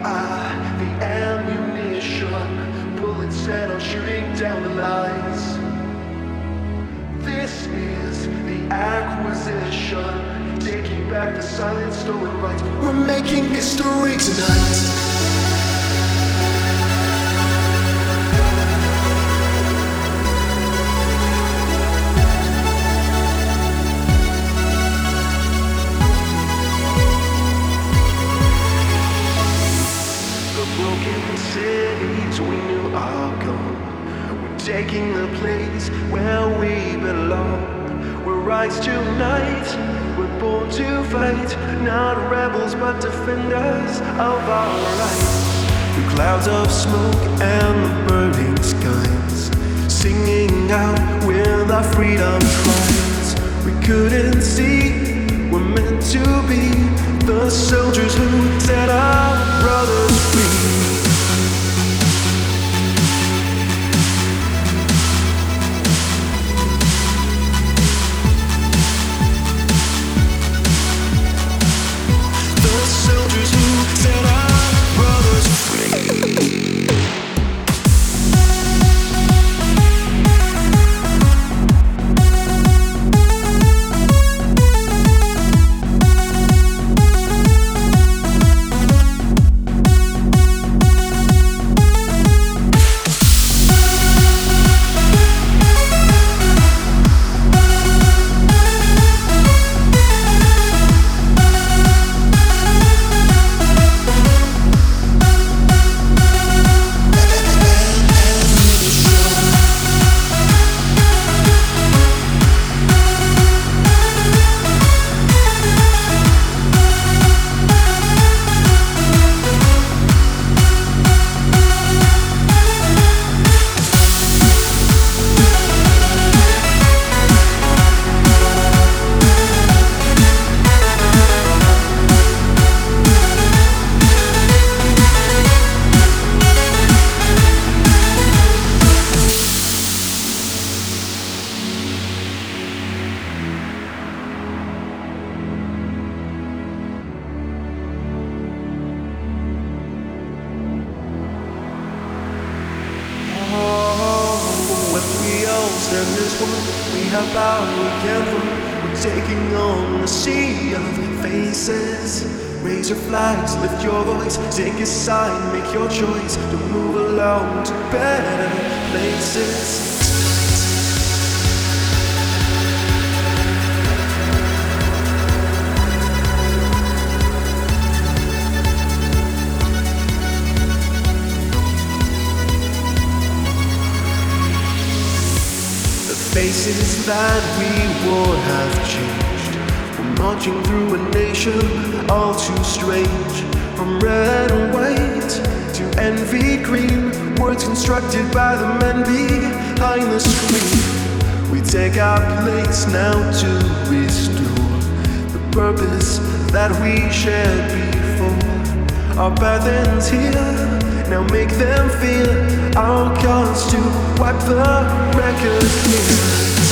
The ammunition, bullets set on shooting down the lights. This is the acquisition, taking back the silent stolen rights. We're making history tonight. Cities we knew are gone. We're taking the place where we belong. We're rise tonight. We're born to fight. Not rebels but defenders of our rights. Through clouds of smoke and the burning skies, singing out with our freedom cries. We couldn't see, we're meant to be the soldiers who set our brothers free. Stand as one, we have power, we can run. We're taking on a sea of faces. Raise your flags, lift your voice, take a side, make your choice to move along to better places. Faces that we wore have changed. We're marching through a nation all too strange. From red and white to envy green, words constructed by the men behind the screen. We take our place now to restore the purpose that we shared before. Our path ends here, now make them feel our cause to wipe the record clean.